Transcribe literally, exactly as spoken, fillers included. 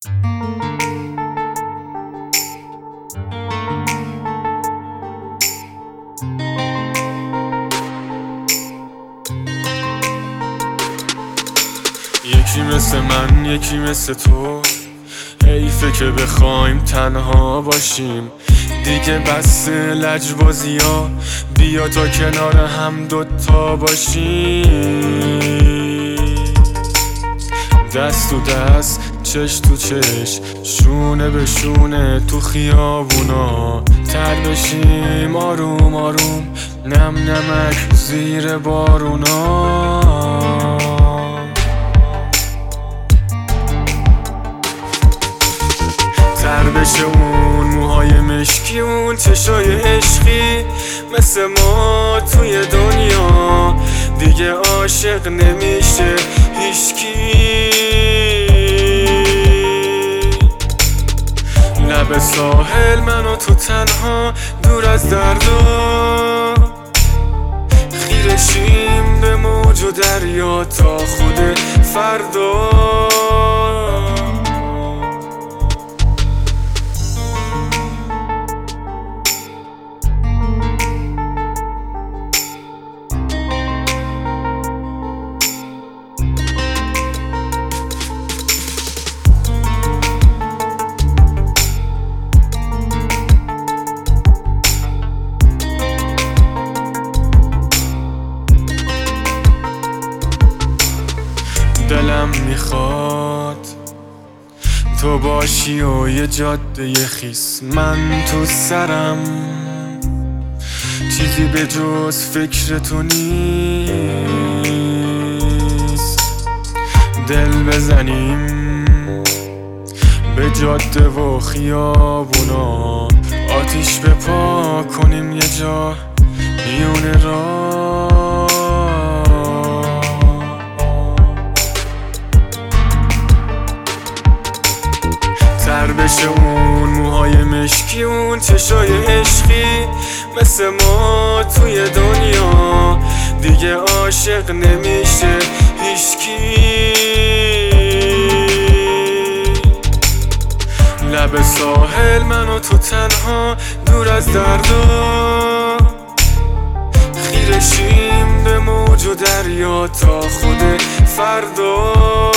یکی مثل من، یکی مثل تو، حیفه که بخوایم تنها باشیم دیگه. بس لجبازی ها، بیا تا کنار هم دوتا باشیم. دست تو دست، چش تو چش، شونه به شونه تو خیابونا تر بشیم آروم آروم، نم نمک زیر بارونا. تر بشه اون موهای مشکی، اون چشای عشقی مثل ما توی دنیا دیگه عاشق نمیشه هیچکی. لب ساحل من و تو تنها دور از دردا، خیره شیم به موج و دریا تا خود فردا. دلم میخواد تو باشی و یه جاده خیس من تو سرم، چیزی به جز فکر تو نیست. دل بزنیم به جاده و خیابونا، آتیش بپا کنیم یه جا میونه راه. تر بشه اون موهای مشکی، اون چشای عشقی مثل ما توی دنیا دیگه عاشق نمیشه هیچکی. لب ساحل من و تو تنها دور از دردا، خیره شیم به موج و دریا تا خود فردا.